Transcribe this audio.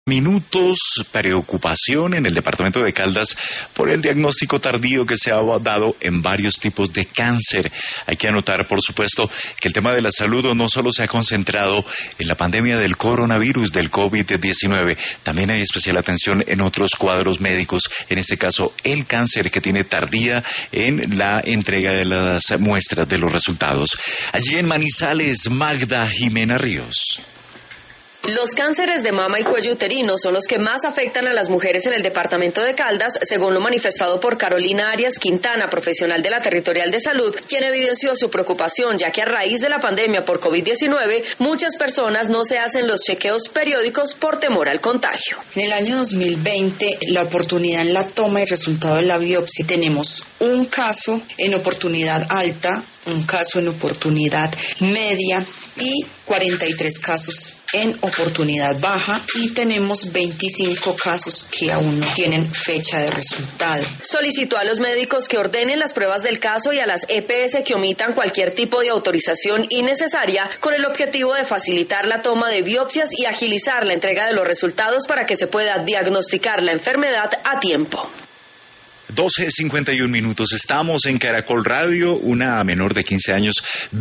Minutos, preocupación en el departamento de Caldas por el diagnóstico tardío que se ha dado en varios tipos de cáncer. Hay que anotar, por supuesto, que el tema de la salud no solo se ha concentrado en la pandemia del coronavirus, del COVID-19, también hay especial atención en otros cuadros médicos, en este caso el cáncer que tiene tardía en la entrega de las muestras de los resultados. Allí en Manizales, Magda Jimena Ríos. Los cánceres de mama y cuello uterino son los que más afectan a las mujeres en el departamento de Caldas, según lo manifestado por Carolina Arias Quintana, profesional de la Territorial de Salud, quien evidenció su preocupación, ya que a raíz de la pandemia por COVID-19, muchas personas no se hacen los chequeos periódicos por temor al contagio. En el año 2020, la oportunidad en la toma y resultado de la biopsia, tenemos un caso en oportunidad alta, un caso en oportunidad media y 43 casos en oportunidad baja, y tenemos 25 casos que aún no tienen fecha de resultado. Solicitó a los médicos que ordenen las pruebas del caso y a las EPS que omitan cualquier tipo de autorización innecesaria, con el objetivo de facilitar la toma de biopsias y agilizar la entrega de los resultados para que se pueda diagnosticar la enfermedad a tiempo. 12:51 minutos. Estamos en Caracol Radio. Una menor de 15 años